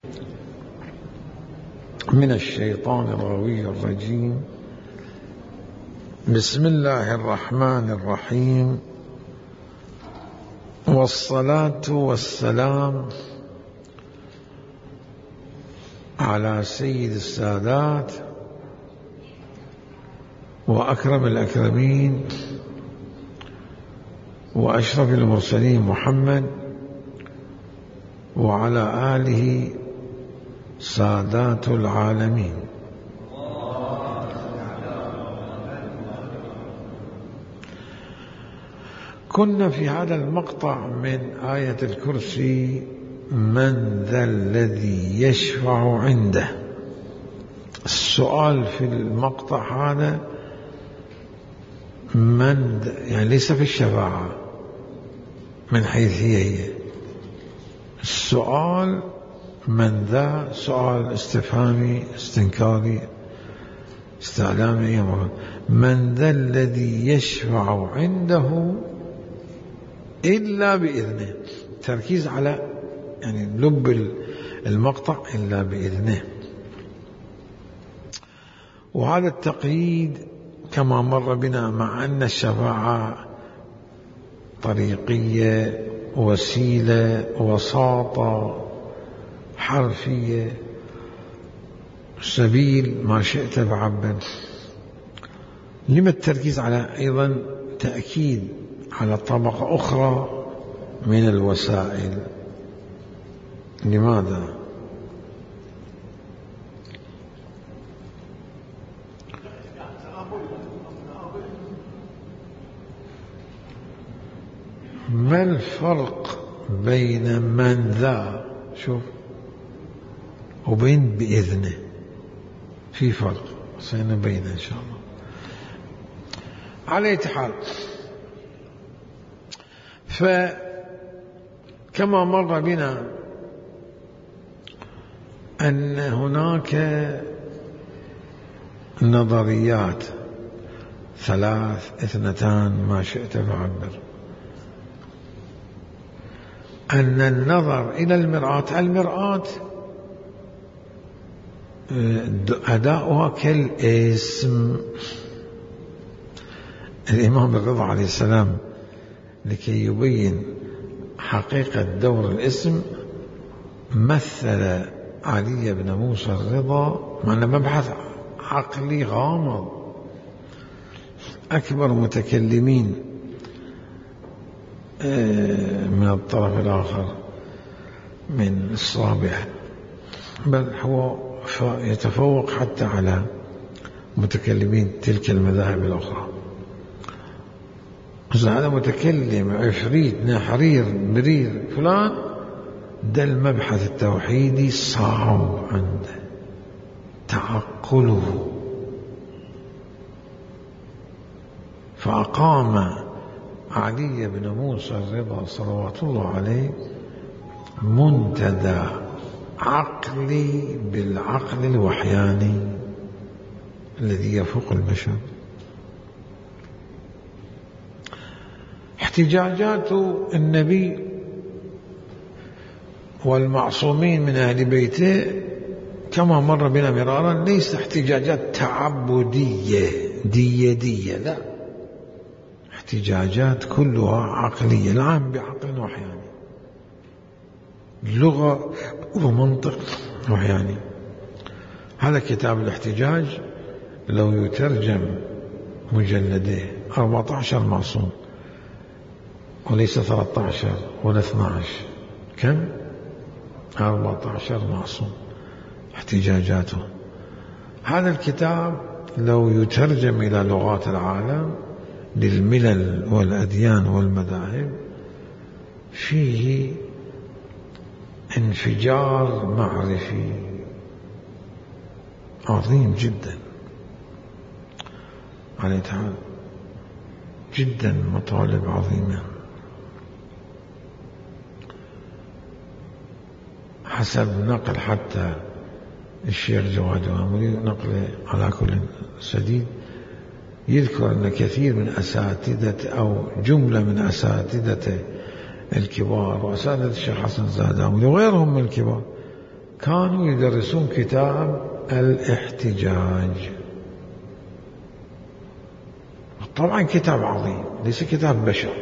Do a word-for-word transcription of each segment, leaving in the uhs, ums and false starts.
من الشيطان الغوي الرجيم. بسم الله الرحمن الرحيم، والصلاة والسلام على سيد السادات وأكرم الأكرمين وأشرف المرسلين محمد وعلى آله سادات العالمين. كنا في هذا المقطع من آية الكرسي: من ذا الذي يشفع عنده. السؤال في المقطع هذا من، يعني ليس في الشفاعة من حيث هي هي السؤال من ذا، سؤال استفهامي استنكاري استعلامي. من ذا الذي يشفع عنده إلا بإذنه. تركيز على يعني لب المقطع: إلا بإذنه. وهذا التقييد كما مر بنا، مع أن الشفاعة طريقية، وسيلة، وساطة، حرفية، سبيل، ما شئت فعبد. لما التركيز على أيضا تأكيد على طبقة أخرى من الوسائل؟ لماذا؟ ما الفرق بين من ذا شوف وبين بإذنه؟ في فرق سنبين إن شاء الله. على أي حال، فكما مر بنا أن هناك نظريات ثلاث، اثنتان، ما شئت فعبر. أن النظر إلى المرآة، المرآة أداؤها كالاسم. الإمام الرضا عليه السلام لكي يبين حقيقة دور الاسم مثل علي بن موسى الرضا، مع أنه مبحث عقلي غامض. أكبر متكلمين من الطرف الآخر من الصابع، بل هو يتفوق حتى على متكلمين تلك المذاهب الأخرى. هذا متكلم عفريت نحرير مرير فلان، ده المبحث التوحيدي صعب عنده تعقله، فأقام علي بن موسى الرضا صلوات الله عليه منتدى عقلي بالعقل الوحياني الذي يفوق البشر. احتجاجات النبي والمعصومين من أهل بيته كما مر بنا مرارا ليس احتجاجات تعبدية دية دية، لا، احتجاجات كلها عقلية، العام بعقل وحياني، لغة ومنطق وحياني. هذا كتاب الاحتجاج لو يترجم مجلده أربعة عشر معصوم، وليس ثلاثة عشر ولا اثني عشر، كم؟ أربعة عشر معصوم احتجاجاته. هذا الكتاب لو يترجم إلى لغات العالم للملل والأديان والمذاهب فيه انفجار معرفي عظيم جدا، على تعالى جدا مطالب عظيمة. حسب نقل حتى الشيخ جواد وامري، نقل على كل سديد، يذكر أن كثير من أساتذة أو جملة من أساتذة الكبار وأساتذة الشيخ حسن زادامي وغيرهم من الكبار كانوا يدرسون كتاب الاحتجاج. طبعا كتاب عظيم، ليس كتاب بشر،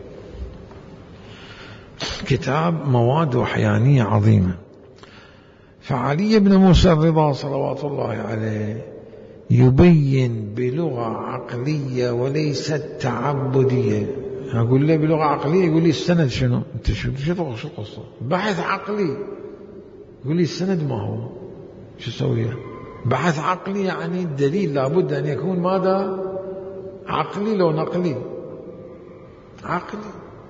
كتاب مواد وحيانية عظيمة. فعلي بن موسى الرضا صلوات الله عليه يبين بلغة عقلية وليست تعبدية. أقول له بلغة عقلية، يقول لي السند شنو؟ أنت شو شو القصة؟ بحث عقلي. يقول لي السند ما هو، شو أسوي له؟ بحث عقلي يعني الدليل لابد أن يكون ماذا؟ عقلي لو نقلي. عقلي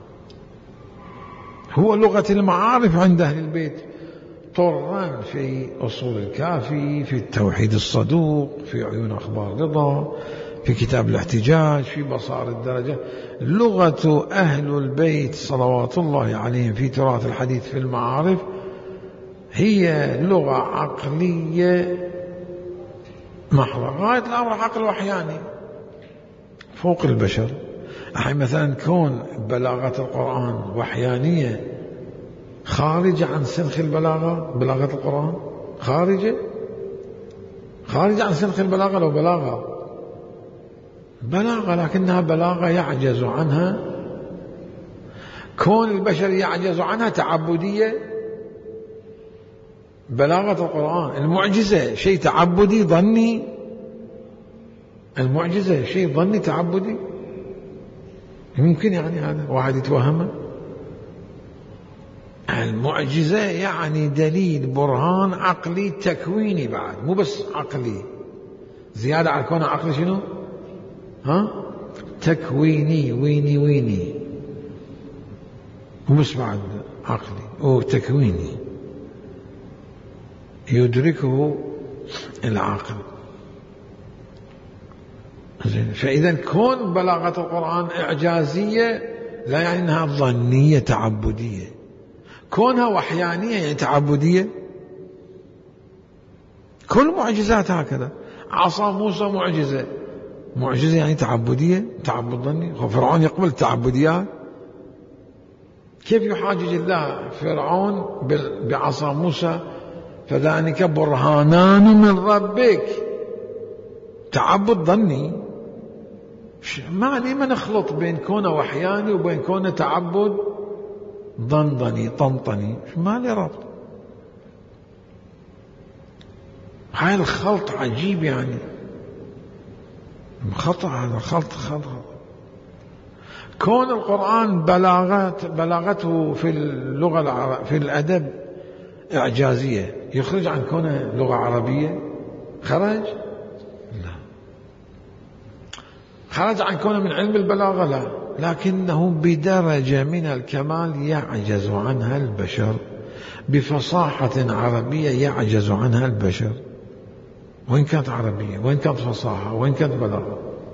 هو لغة المعارف عند أهل البيت، طرا في أصول الكافي، في التوحيد الصدوق، في عيون أخبار رضا، في كتاب الاحتجاج، في بصائر الدرجة. لغة أهل البيت صلوات الله عليهم في تراث الحديث في المعارف هي لغة عقلية محضة، غاية الأمر عقل وحياني فوق البشر. أحيانا مثلا كون بلاغة القرآن وحيانية خارجة عن سنخ البلاغة، بلاغة القرآن خارجة خارجة عن سنخ البلاغة. لو بلاغة بلاغة لكنها بلاغة يعجز عنها، كون البشر يعجز عنها تعبدية. بلاغة القرآن المعجزة شيء تعبدي ظني، المعجزة شيء ظني تعبدي، ممكن يعني هذا واحد يتوهمه. المعجزة يعني دليل برهان عقلي تكويني بعد، مو بس عقلي زيادة على كونه عقلي، شنو ها تكويني، ويني ويني، مو بس بعد عقلي أو تكويني يدركه العقل. فإذا كون بلاغة القرآن إعجازية لا يعني أنها ظنية تعبدية، كونها وحيانية يعني تعبدية. كل معجزات هكذا. عصا موسى معجزة، معجزة يعني تعبدية، تعبد ظني. فرعون يقبل التعبديات. كيف يحاجج الله فرعون بعصا موسى؟ فذلك برهانان من ربك، تعبد ظني. ما لما نخلط بين كونه وحياني وبين كونه تعبد ضنضني طنطني، ما لي ربط. هاي الخلط عجيب يعني، خطأ هذا خلط خطأ. كون القرآن بلاغات بلاغته في اللغة العربية في الأدب إعجازية يخرج عن كونه لغة عربية؟ خرج؟ لا. خرج عن كونه من علم البلاغة؟ لا، لكنه بدرجة من الكمال يعجز عنها البشر، بفصاحة عربية يعجز عنها البشر، وإن كانت عربية، وإن كانت فصاحة، وإن كانت بلاغة.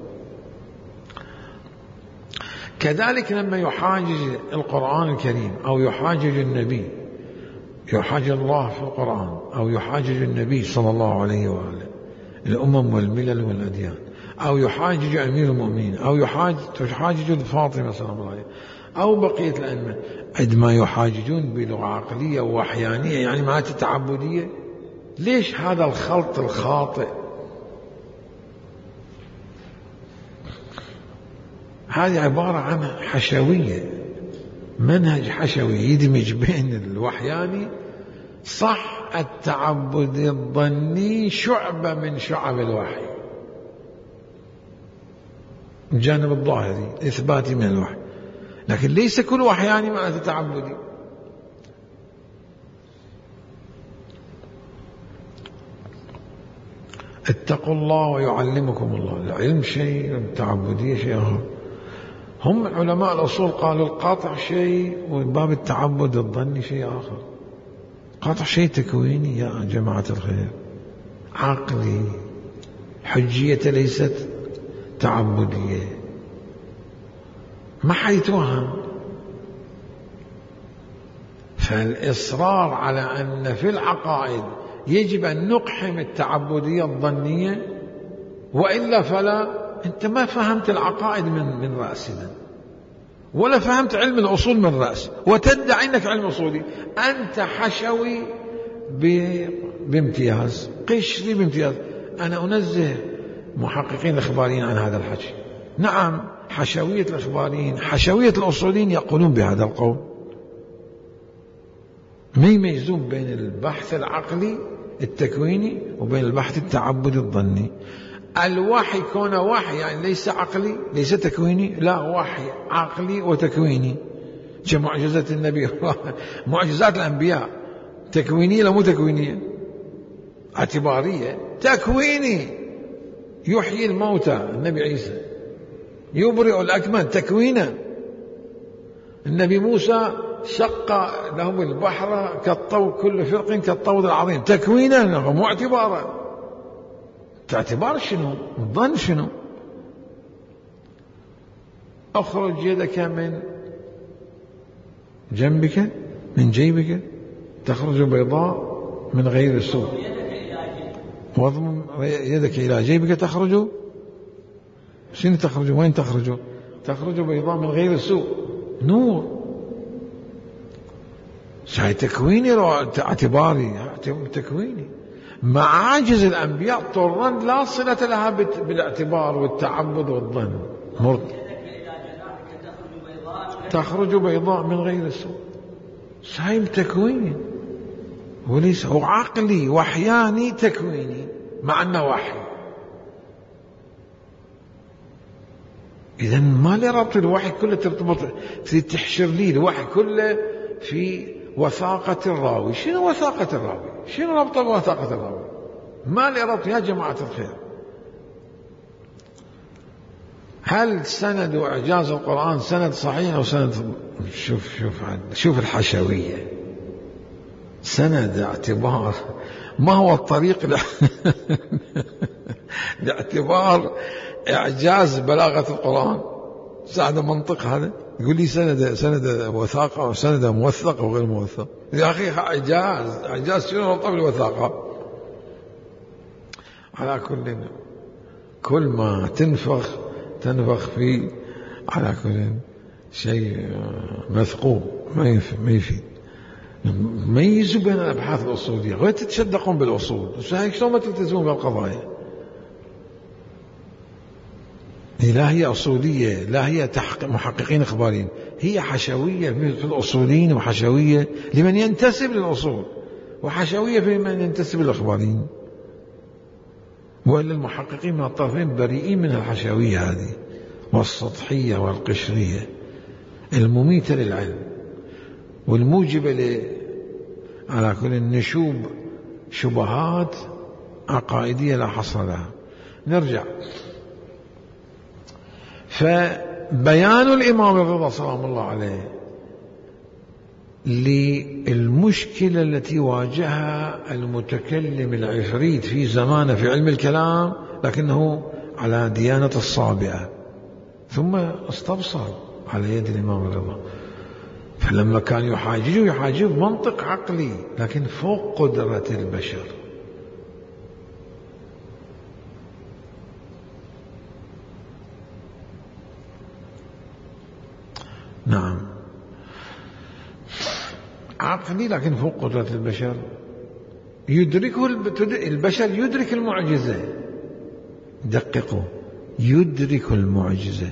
كذلك لما يحاجج القرآن الكريم أو يحاجج النبي، يحاجج الله في القرآن أو يحاجج النبي صلى الله عليه وآله الأمم والملل والأديان، أو يحاجج أمير المؤمنين، أو يحاجج تحاجج فاطمة صلى الله عليه أو بقية الأئمة، عندما يحاججون بلغة عقلية ووحيانية يعني ما تعبدية. ليش هذا الخلط الخاطئ؟ هذه عبارة عن حشوية، منهج حشوي يدمج بين الوحياني. صح التعبد الظني شعبة من شعب الوحي، الجانب الظاهري إثباتي من الوحي، لكن ليس كل وحياني معناته تعبدي. اتقوا الله ويعلمكم الله. العلم شيء، التعبدية شيء آخر. هم علماء الأصول قالوا القاطع شيء وباب التعبد الظني شيء آخر. قاطع شيء تكويني يا جماعة الخير، عقلي، حجية ليست تعبدية. ما حيتوهم. فالإصرار على أن في العقائد يجب أن نقحم التعبدية الظنية، وإلا فلا. أنت ما فهمت العقائد من من رأسنا، ولا فهمت علم الأصول من رأس، وتدعي أنك علم أصولي. أنت حشوي بامتياز، قشري بامتياز. أنا أنزه محققين الإخباريين عن هذا الحكي. نعم، حشوية الإخباريين، حشوية الأصوليين يقولون بهذا القول، ما يميزون بين البحث العقلي التكويني وبين البحث التعبدي الظني. الوحي كون وحي يعني ليس عقلي ليس تكويني، لا، وحي عقلي وتكويني كمعجزة النبي. معجزات الأنبياء تكوينية لا مو تكوينية؟ اعتبارية. تكويني، يحيي الموتى النبي عيسى، يبرئ الأكمه تكوينا. النبي موسى شق لهم البحر كالطود، كل فرق كالطود العظيم، تكوينا مو اعتبارا. اعتبار شنو؟ الظن شنو؟ اخرج يدك من جنبك من جيبك تخرج بيضاء من غير سوء، واضم يدك إلى جيبك تخرج، شنو تخرج؟ وين تخرج؟ تخرج بيضاء من غير سوء، نور. شيء تكويني اعتباري، تكويني. معاجز الأنبياء طرا لا صلة لها بالاعتبار والتعبد والظن. تخرج بيضاء من غير سوء، شيء تكويني وليس هو عقلي وحياني تكويني، مع أنه وحي. إذن ما لي ربط الوحي كله ترتبط، تريد تحشر لي الوحي كله في وثاقة الراوي. شنو وثاقة الراوي؟ شنو ربط وثاقة الراوي؟ ما لي ربط يا جماعة الخير. هل سند وإعجاز القرآن سند صحيح أو سند؟ شوف شوف شوف الحشوية، سند اعتبار. ما هو الطريق لاعتبار إعجاز بلاغة القرآن؟ هذا منطق؟ هذا يقول لي سند سند وثاقة أو سند موثق أو غير موثق؟ يا أخي إعجاز، إعجاز شنو ربطه بالوثاقة؟ على كل كل ما تنفخ تنفخ في على كل شيء مثقوب، ما يفيد ما يفيد. ميزوا بين الأبحاث الأصولية، غير تتشدقون بالأصول، هيك شلون ما تلتزمون بالقضايا؟ لا هي أصولية، لا هي محققين إخباريين، هي حشوية في الأصوليين وحشوية لمن ينتسب للأصول وحشوية في من ينتسب للإخباريين. وإلا المحققين من الطرفين بريئين من الحشوية هذه والسطحية والقشرية المميتة للعلم والموجبة ل على كل النشوب شبهات عقائدية لا حصر لها. نرجع. فبيان الإمام الرضا سلام الله عليه للمشكلة التي واجهها المتكلم العفريت في زمانه في علم الكلام، لكنه على ديانة الصابئة، ثم استبصر على يد الإمام الرضا. فلما كان يحاججه يحاججه بمنطق عقلي لكن فوق قدرة البشر. نعم، عقلي لكن فوق قدرة البشر. يدركه البشر، يدرك المعجزة، دققوا، يدرك المعجزة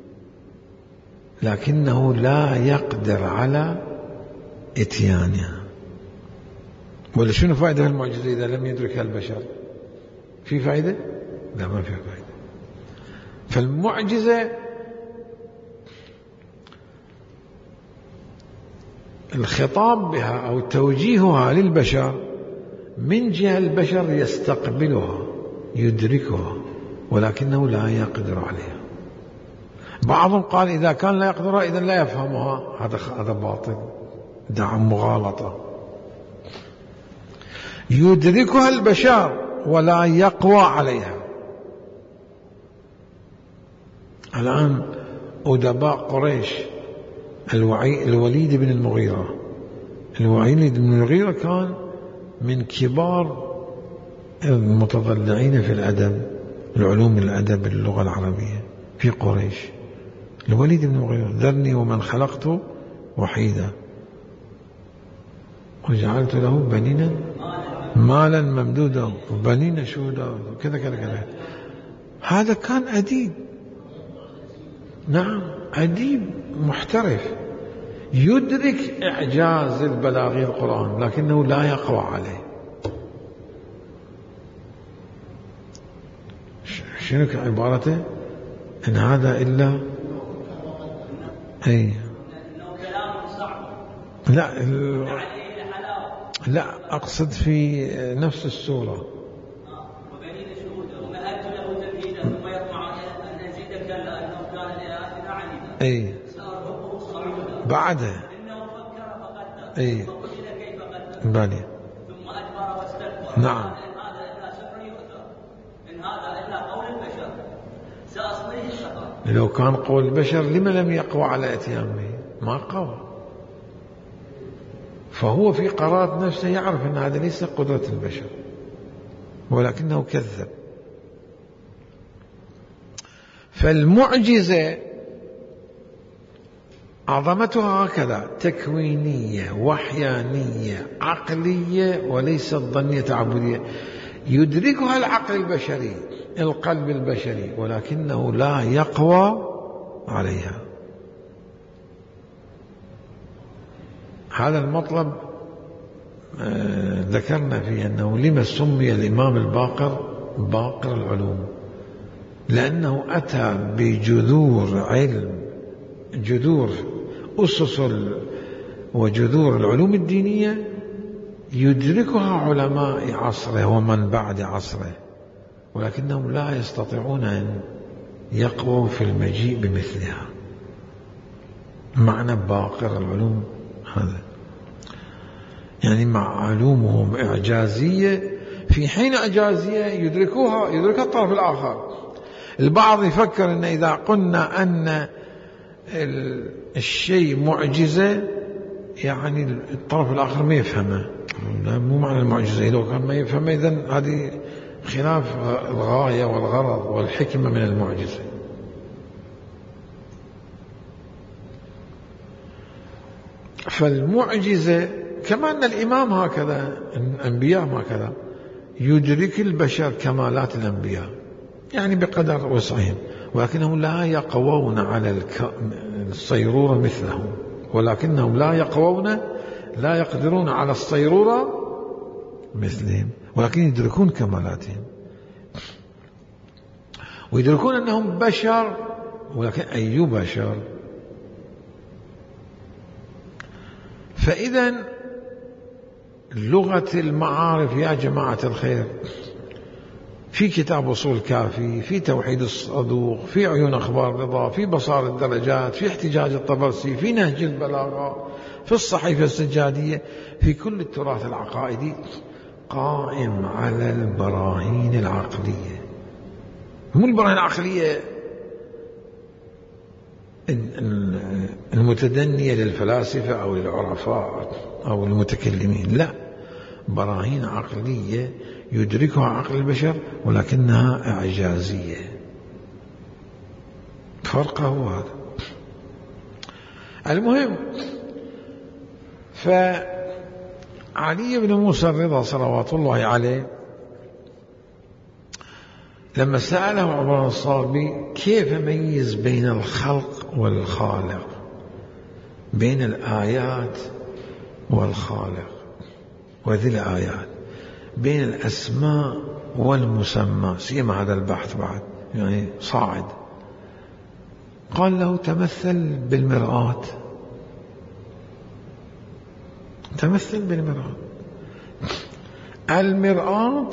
لكنه لا يقدر على اتيانها. ولا شنو فائدة المعجزة إذا لم يدركها البشر؟ في فائدة؟ لا، ما في فائدة. فالمعجزة الخطاب بها أو توجيهها للبشر من جهة البشر يستقبلها يدركها ولكنه لا يقدر عليها. بعضهم قال إذا كان لا يقدرها إذن لا يفهمها، هذا هذا باطل، دعم مغالطة. يدركها البشر ولا يقوى عليها. الآن أدباء قريش، الوعي الوليد بن المغيرة، الوليد بن المغيرة كان من كبار المتضلعين في الأدب، العلوم الأدب اللغة العربية في قريش. الوليد بن المغيرة: ذرني ومن خلقت وحيدا وجعلت له بنينا مالا ممدودا وبنين شهودا كذا كذا كذا. هذا كان أديب، نعم أديب محترف يدرك إعجاز البلاغي القرآن لكنه لا يقوى عليه. شنو عبارته؟ إن هذا إلا أي لا لا أقصد في نفس السورة أي بعده أي بالي نعم. لو كان قول البشر لما لم يقوى على اتيان به؟ ما قوى. فهو في قرارة نفسه يعرف أن هذا ليس قدرة البشر ولكنه كذب. فالمعجزة عظمتها هكذا تكوينية وحيانية عقلية وليست ظنية تعبدية، يدركها العقل البشري القلب البشري ولكنه لا يقوى عليها. هذا المطلب آه ذكرنا فيه أنه لما سمي الإمام الباقر باقر العلوم، لأنه أتى بجذور علم، جذور أسس وجذور العلوم الدينية يدركها علماء عصره ومن بعد عصره، ولكنهم لا يستطيعون أن يقووا في المجيء بمثلها. معنى باقر العلوم هذا يعني مع علومهم إعجازية في حين إعجازية يدركوها يدركها الطرف الآخر. البعض يفكر أن إذا قلنا أن الشيء معجزة يعني الطرف الآخر ما يفهمه، مو معنى المعجزة. لو كان ما يفهمه إذن هذه خلاف الغاية والغرض والحكمة من المعجزة. فالمعجزة كما أن الإمام هكذا، الأنبياء هكذا يدرك البشر كمالات الأنبياء يعني بقدر وسعهم، ولكنهم لا يقوون على الصيرورة مثلهم، ولكنهم لا يقوون لا يقدرون على الصيرورة مثلهم، ولكن يدركون كمالاتهم ويدركون أنهم بشر، ولكن أي بشر. فإذا لغة المعارف يا جماعة الخير في كتاب أصول كافي، في توحيد الصدوق، في عيون أخبار الرضا، في بصائر الدرجات، في احتجاج الطبرسي، في نهج البلاغة، في الصحيفة السجادية، في كل التراث العقائدي قائم على البراهين العقلية. مو البراهين العقلية المتدنية للفلاسفة أو للعرفاء أو المتكلمين، لا، براهين عقلية يدركها عقل البشر ولكنها إعجازية. فرقه هو هذا. المهم، فعلي بن موسى الرضا صلوات الله عليه لما سأله عمر الصابي كيف ميز بين الخلق والخالق، بين الآيات والخالق وذي الآيات، بين الأسماء والمسمى، سيما هذا البحث بعد يعني صاعد، قال له تمثل بالمرآة، تمثل بالمرآة. المرآة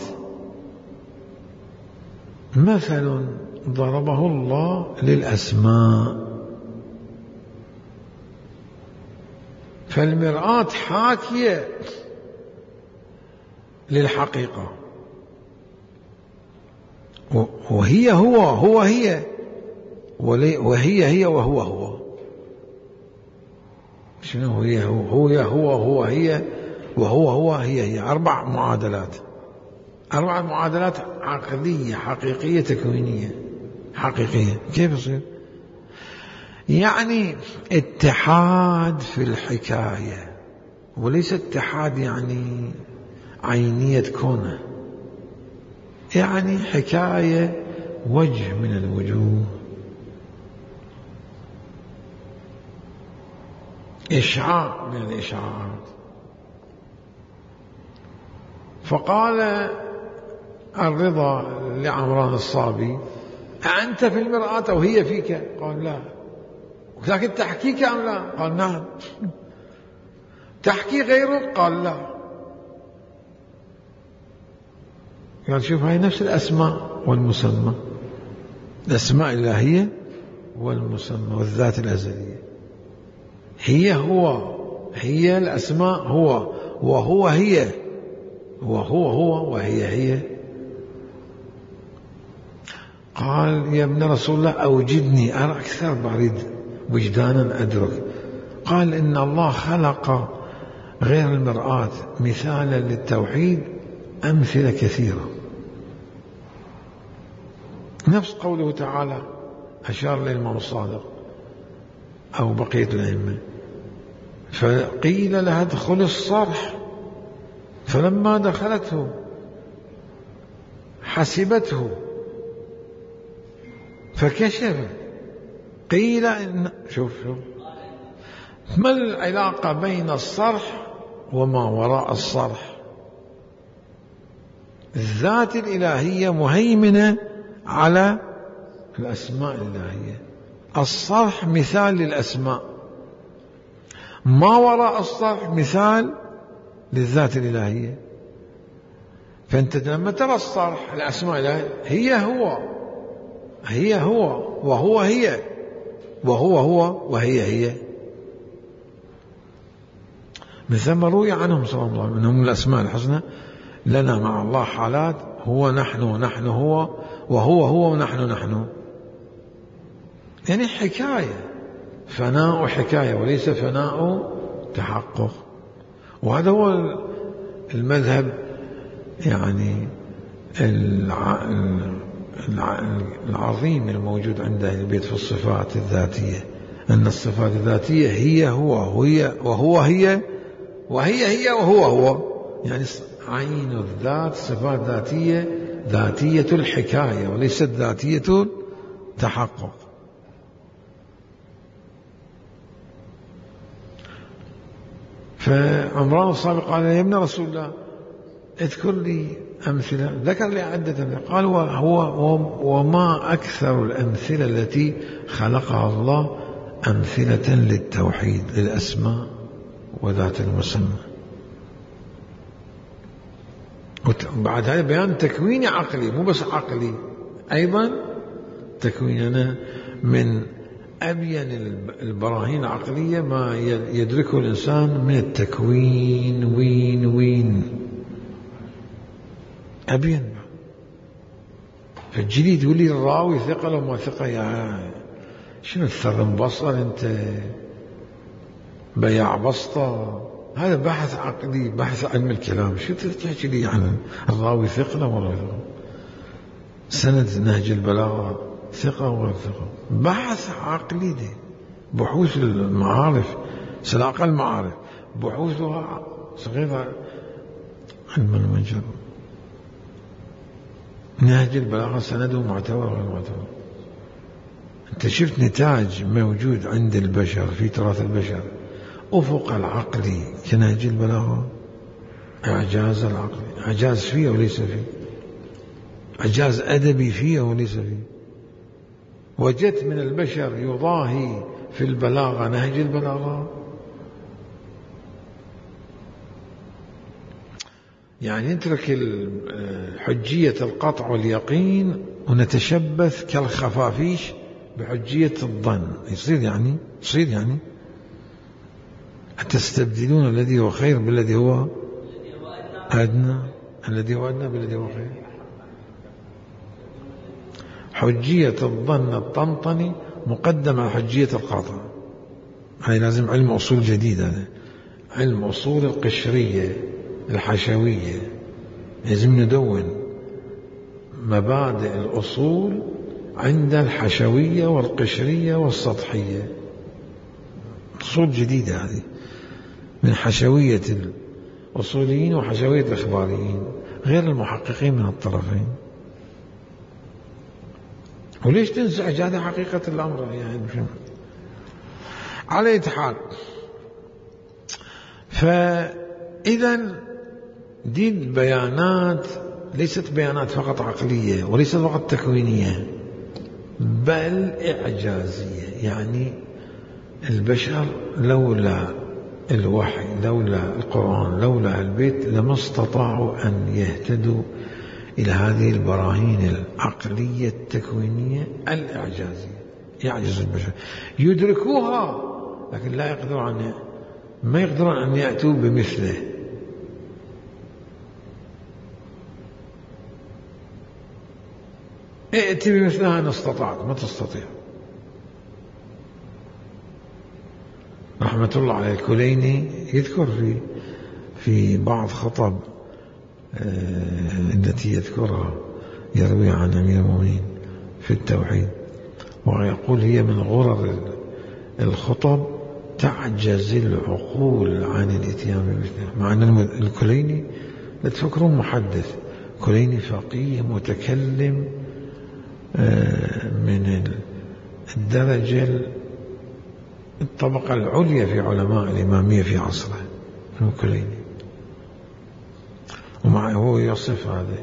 مثل ضربه الله للأسماء، فالمرآة حاكية للحقيقة، وهي هو هو هي وهي هي وهو هو. شنو هي هو هو هو هو هي وهو هو هي هي؟ أربع معادلات، أربع معادلات عقلية حقيقية تكوينية حقيقية. كيف يصير؟ يعني اتحاد في الحكاية، وليس اتحاد يعني عينية كونه، يعني حكاية وجه من الوجوه، إشعاع من الإشعاعات. فقال الرضا لعمران الصابي: أأنت في المرآة أو هي فيك؟ قال: لا. لكن تحكيك أم لا؟ قال: نعم. تحكي غيرك؟ قال: لا. قال: شوف، هاي نفس الأسماء والمسمى، الأسماء الإلهية والمسمى والذات الأزلية. هي هو، هي الأسماء هو، وهو هي، وهو هو، وهي هي. قال: يا ابن رسول الله أوجدني، أرى أكثر بريد وجدانا أدرك. قال: إن الله خلق غير المرآة مثالا للتوحيد أمثلة كثيرة، نفس قوله تعالى، أشار للإمام الصادق أو بقية الأئمة، فقيل لها ادخل الصرح، فلما دخلته حسبته فكشف. قيل إن شوف شوف ما العلاقة بين الصرح وما وراء الصرح؟ الذات الإلهية مهيمنة على الأسماء الإلهية، الصرح مثال للأسماء، ما وراء الصرح مثال للذات الإلهية. فأنت لما ترى الصرح الأسماء الإلهية هي هو، هي هو، وهو هي، وهو هو، وهي هي. من ثم روي عنهم صلى الله عليه وسلم أنهم الأسماء الحسنى لنا مع الله حالات، هو نحن ونحن هو، وهو هو ونحن نحن، يعني حكاية، فناء حكاية وليس فناء تحقق. وهذا هو المذهب يعني العظيم الموجود عند أهل البيت في الصفات الذاتية، أن الصفات الذاتية هي هو، وهي وهو هي، وهي هي، وهو هو، يعني عين الذات صفات ذاتية، ذاتية الحكاية وليست ذاتية التحقق. فعمران الصابي قال: يا ابن رسول الله اذكر لي أمثلة، ذكر لي عدة. قال: وهو وما أكثر الأمثلة التي خلقها الله أمثلة للتوحيد، للأسماء وذات المسمى. وبعد هذا بيان تكويني عقلي، مو بس عقلي، أيضا تكويننا من أبين البراهين العقلية ما يدركه الإنسان من التكوين. وين وين أبين. فالجديد يقول لي الراوي ثقة لو ما ثقة، يا شنو الثر مبصر أنت بياع بسطة؟ هذا بحث عقلي، بحث علم الكلام. شو تحكي لي عن الراوي ثقة لو ما ثقة؟ سند نهج البلاغة ثقة ولا ثقة؟ بحث عقلي دي، بحوث المعارف، سلاقة المعارف بحوثها صغيرة، علم المنجر، نهج البلاغة سنده معتبر غير معتبر. أنت شفت نتاج موجود عند البشر في تراث البشر أفق العقلي كنهج البلاغة، إعجاز العقلي، إعجاز فيه وليس فيه، إعجاز أدبي فيه وليس فيه. وجدت من البشر يضاهي في البلاغة نهج البلاغة؟ يعني نترك حجية القطع واليقين ونتشبث كالخفافيش بحجية الظن. يصير يعني يصير يعني أتستبدلون الذي هو خير بالذي هو أدنى، الذي هو أدنى بالذي هو خير. حجية الظن الطنطني مقدمة على حجية القطع. هاي لازم علم أصول جديد، هذا علم أصول القشرية الحشوية. لازم ندون مبادئ الأصول عند الحشوية والقشرية والسطحية. أصول جديدة هذه من حشوية أصوليين وحشوية الإخباريين غير المحققين من الطرفين. وليش تنزعج؟ هذا حقيقة الأمر يعني. على أي حال، فإذا دي البيانات ليست بيانات فقط عقلية وليست فقط تكوينية، بل إعجازية. يعني البشر لولا الوحي، لولا القرآن، لولا البيت، لما استطاعوا أن يهتدوا إلى هذه البراهين العقلية التكوينية الإعجازية. يعجز البشر، يدركوها لكن لا يقدرون أن ما يقدرون أن يأتوا بمثله. ائتي بمثلها إن استطعت، ما تستطيع. رحمة الله على الكليني يذكر في في بعض خطب التي يذكرها يروي عن أمير المؤمنين في التوحيد، ويقول هي من غرر الخطب تعجز العقول عن الاتيان بمثلها. مع أن الكليني لا تفكرون محدث، كليني فقيه متكلم من الدرجة الطبقة العليا في علماء الإمامية في عصره الكليني، ومعه هو يصف هذا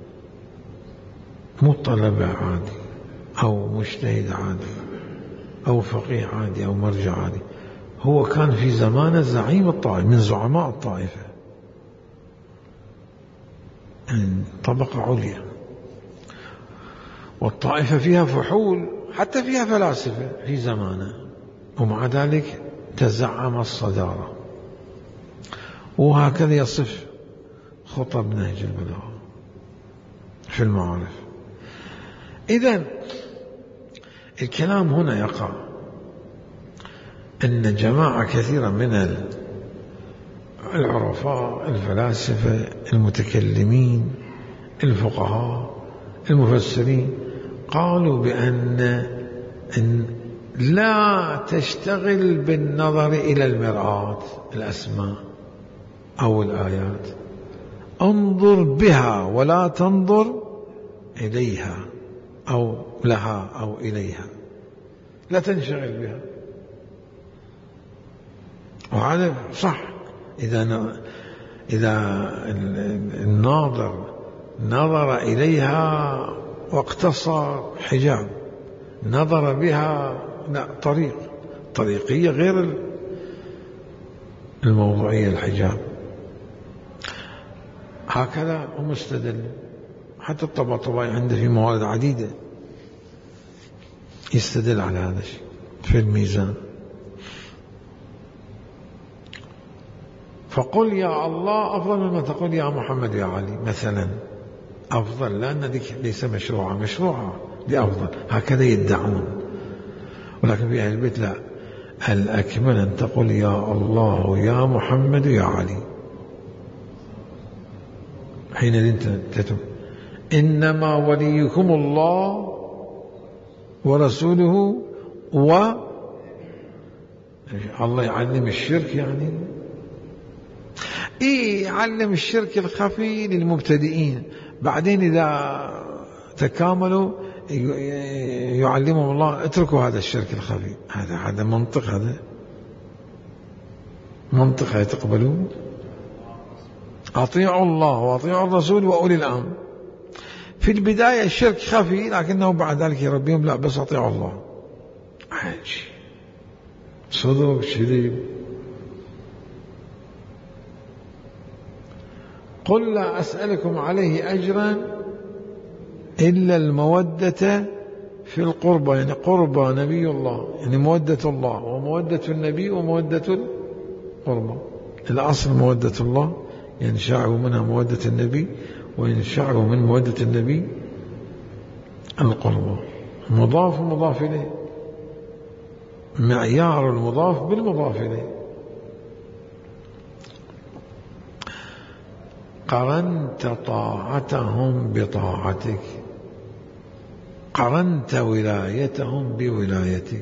مو طلبة عادي أو مجتهد عادي أو فقيه عادي أو مرجع عادي، هو كان في زمانه زعيم الطائفة من زعماء الطائفة، يعني طبقة عليا، والطائفة فيها فحول حتى فيها فلاسفة في زمانه، ومع ذلك تزعم الصدارة. وهكذا يصف خطب نهج البلاغة في المعارف. إذن الكلام هنا يقع أن جماعة كثيرة من العرفاء الفلاسفة المتكلمين الفقهاء المفسرين قالوا بأن إن لا تشتغل بالنظر إلى المرآة الأسماء أو الآيات، انظر بها ولا تنظر إليها أو لها أو إليها، لا تنشغل بها. وهذا صح. إذا إذا الناظر نظر إليها واقتصر حجاب، نظر بها لا، طريق طريقية غير الموضوعية الحجاب. هكذا هم استدلوا. حتى الطباطبائي عنده في موارد عديدة يستدل على هذا الشيء في الميزان. فقل يا الله أفضل مما تقول يا محمد يا علي مثلا، أفضل، لأن ذيك ليس مشروعة، مشروعة دي أفضل، هكذا يدعون. ولكن في أهل البيت لا، الأكمل أن تقول يا الله يا محمد يا علي. حين أنت تتم إنما وليكم الله ورسوله، و الله يعلم الشرك، يعني إيه يعلم الشرك الخفي للمبتدئين، بعدين إذا تكاملوا يعلمهم الله اتركوا هذا الشرك الخفي. هذا هذا منطق، هذا منطق يتقبلون. أطيعوا الله وأطيعوا الرسول وأولي الأمر. في البداية الشرك خفي، لكنه بعد ذلك يربيهم لا بس أطيعوا الله. عاجي صدق شديد. قل لا أسألكم عليه أجرا إلا المودة في القربى، يعني قربى نبي الله، يعني مودة الله ومودة النبي ومودة القربى. الأصل مودة الله ينشع منها مودة النبي، وينشع من مودة النبي القربى. مضاف ومضاف إليه، معيار المضاف بالمضاف إليه. قرنت طاعتهم بطاعتك، قرنت ولايتهم بولايتك.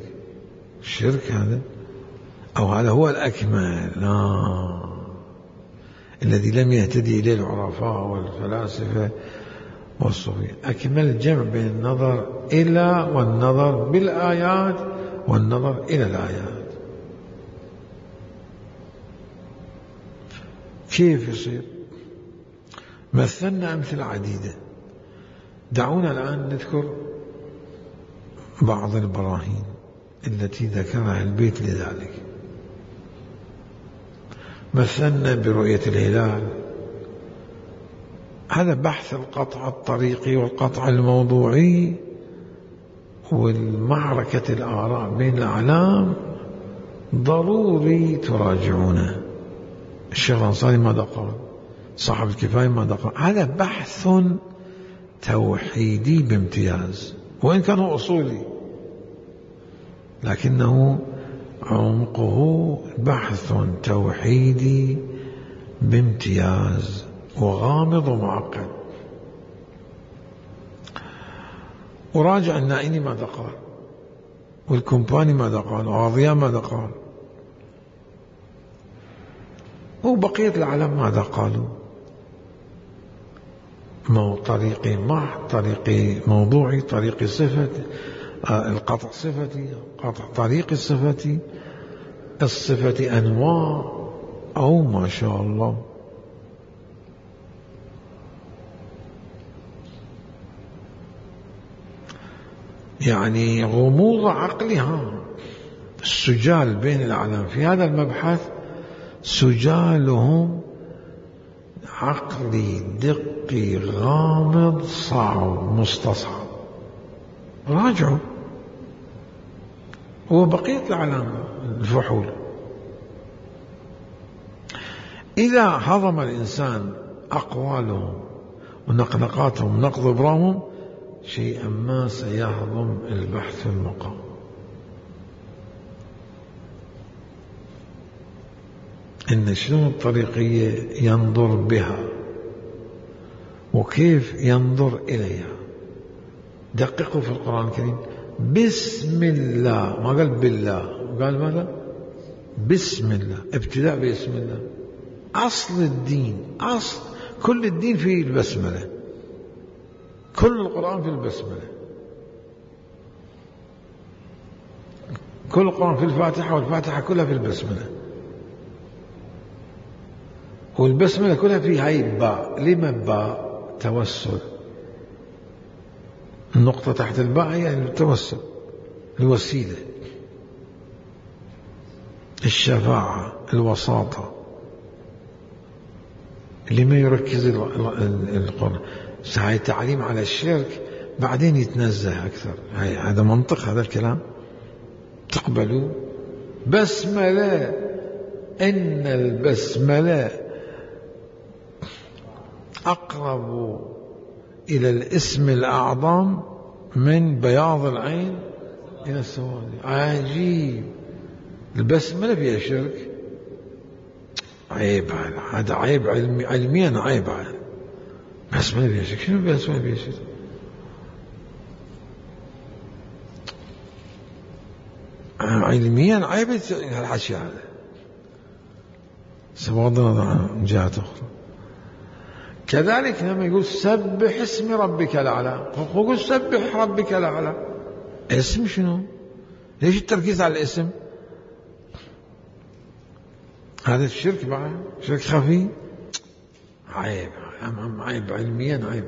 الشرك هذا، أو هذا هو الأكمل. لا، الذي لم يهتدي إليه العرفاء والفلاسفة والصوفية. أكمل جمع بين النظر إلى والنظر بالآيات والنظر إلى الآيات. كيف يصير؟ مثلنا أمثلة عديدة. دعونا الآن نذكر بعض البراهين التي ذكرها البيت لذلك. مثلنا برؤية الهلال، هذا بحث القطع الطريقي والقطع الموضوعي والمعركة الآراء بين الأعلام ضروري تراجعونه. الشيخ الأنصاري ماذا قال؟ صاحب الكفاية ماذا قال؟ هذا بحث توحيدي بامتياز، وإن كان هو أصولي لكنه عمقه بحث توحيدي بامتياز وغامض ومعقد. وراجع النائني ماذا قال، والكومباني ماذا قال، وعضياء ماذا قال، وبقية العالم ماذا قالوا. مو طريقي محض، طريقي موضوعي، طريقي صفتي، القطع صفتي، قطع طريقي صفتي، الصفة أنواع، أو ما شاء الله. يعني غموض عقلها. السجال بين الأعلام في هذا المبحث سجالهم عقلي دقي غامض صعب مستصعب. راجعوا. وبقية العالم الفحول. إذا هضم الإنسان أقوالهم ونقنقاتهم نقض إبرامهم شيئا ما سيهضم البحث في المقام. إن شنو الطريقية ينظر بها وكيف ينظر إليها. دققوا في القرآن الكريم، بسم الله، ما قال بالله، قال ماذا؟ بسم الله، ابتداء باسم الله. أصل الدين، أصل كل الدين في البسملة، كل القرآن في البسملة، كل القرآن في الفاتحة، والفاتحة كلها في البسملة، والبسملة كلها في هاي باء. لما باء؟ توسل. النقطة تحت الباء يعني التوسل، الوسيلة، الشفاعة، الوساطة. لما يركز القرآن؟ هاي تعليم على الشرك، بعدين يتنزه أكثر. هذا منطق هذا الكلام، تقبلوا بسملة. إن البسملة أقرب إلى الاسم الأعظم من بياض العين إلى السواد. عجيب. البسملة فيها شرك؟ عيب، هذا عيب علمي، علميا عيب. بسملة فيها شرك؟ شنو بسملة فيها شرك؟ علميا عيب الحشي هذا، سبغض النظر عن جهات أخرى. كذلك لما يقول سبح اسم ربك الأعلى، يقول سبح ربك الأعلى، اسم شنو؟ ليش التركيز على الاسم؟ هذا الشرك بعد شرك خفي. عيب عيب علميا عيب.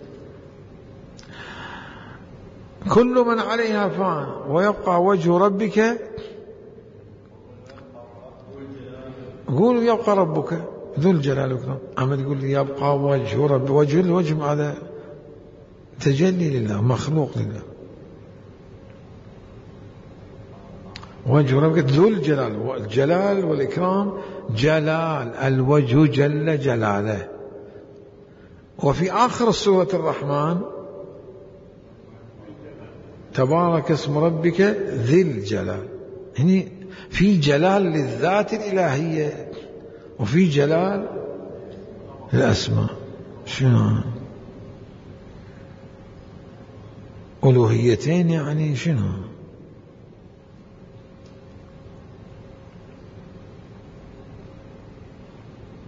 كل من عليها فان ويبقى وجه ربك، قولوا يبقى ربك ذو الجلال والإكرام. أما يقول لي يبقى وجه رب، وجه الوجه هذا تجلي لله، مخلوق لله. وجه ربك ذو الجلال، الجلال والإكرام جلال، الوجه جل جلاله. وفي آخر سورة الرحمن تبارك اسم ربك ذي الجلال. هني في جلال للذات الإلهية وفي جلال الأسماء. شنو ألوهيتين يعني؟ شنو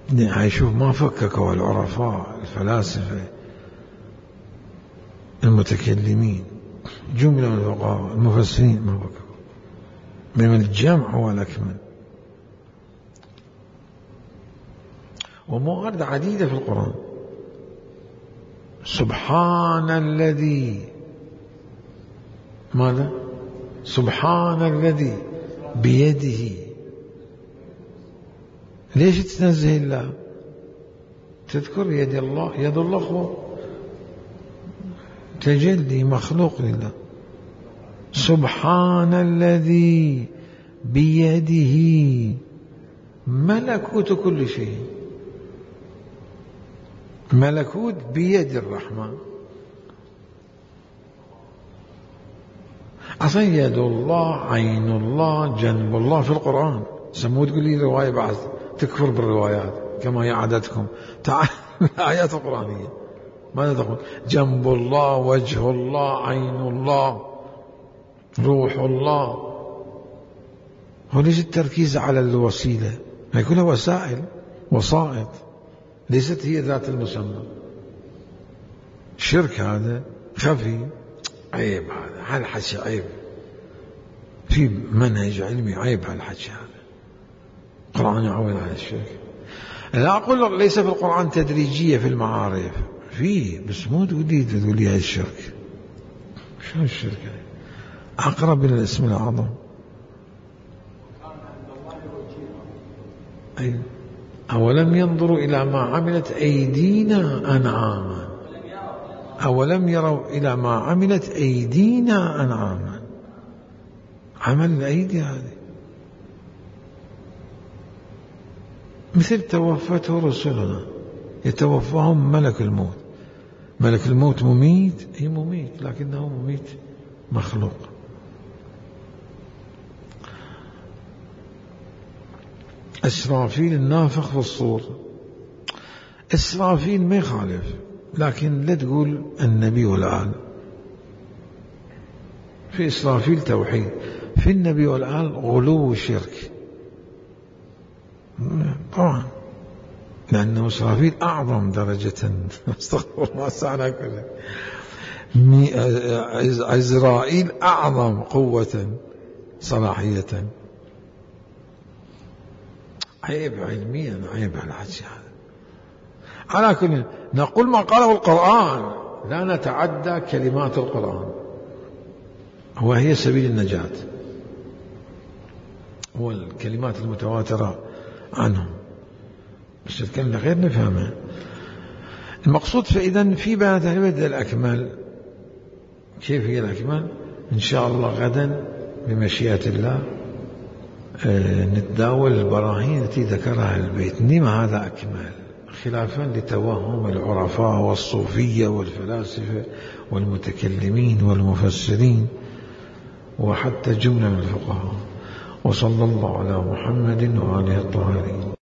هاي شوف ما فككوا العرفاء الفلاسفة المتكلمين، جملة من الفقهاء المفسرين ما فككوا، من الجمع هو الأكمل. وموارد عديدة في القرآن. سبحان الذي ماذا؟ سبحان الذي بيده. ليش تنزه الله؟ تذكر يد الله، يد الله هو تجلي مخلوق لله. سبحان الذي بيده ملكوت كل شيء. ملكوت بيد الرحمن. أصلا يد الله، عين الله، جنب الله في القرآن. سموه تقول لي رواية بعد تكفر بالروايات كما هي عادتكم. تعال الآيات القرآنية ماذا تقول؟ جنب الله، وجه الله، عين الله، روح الله. هو ليش التركيز على الوسيلة؟ ما يكون وسائل وسائط، ليست هي ذات المسمى. الشرك هذا خفي، عيب هذا، هالحكي عيب، في منهج علمي عيب هالحكي هذا. القرآن يعود على الشرك. لا أقول لك ليس في القرآن تدريجية في المعارف، فيه، بس مو تقولي تقولي هذا الشرك. شو الشرك؟ أقرب إلى الاسم الأعظم. أيوة. أولم ينظروا إلى ما عملت أيدينا أنعاما، أولم يروا إلى ما عملت أيدينا أنعاما. عمل الأيدي هذه مثل توفته رسلنا، يتوفاهم ملك الموت. ملك الموت مميت، هي مميت، لكنه مميت مخلوق. إسرافيل النافخ في الصور. إسرافيل ما يخالف، لكن لا تقول النبي والآل. في إسرافيل توحيد، في النبي والآل غلو وشرك طبعا، لأنه إسرافيل أعظم درجة. استغفر الله سعنا كله. عزرائيل أعظم قوة صلاحية. عيب علميا، عيب على الحكي هذا. على كل نقول ما قاله القرآن، لا نتعدى كلمات القرآن، وهي سبيل النجاة، هو الكلمات المتواترة عنهم، بس الكلمة غير نفهمها. المقصود فإذا في بيان تهلبة الأكمال. كيف هي الأكمال؟ إن شاء الله غدا بمشيئة الله آه نتداول البراهين التي ذكرها البيت. لما هذا أكمال؟ خلافا لتوهم العرفاء والصوفية والفلاسفة والمتكلمين والمفسرين وحتى جملة من الفقهاء. وصلى الله على محمد وآله الطاهرين.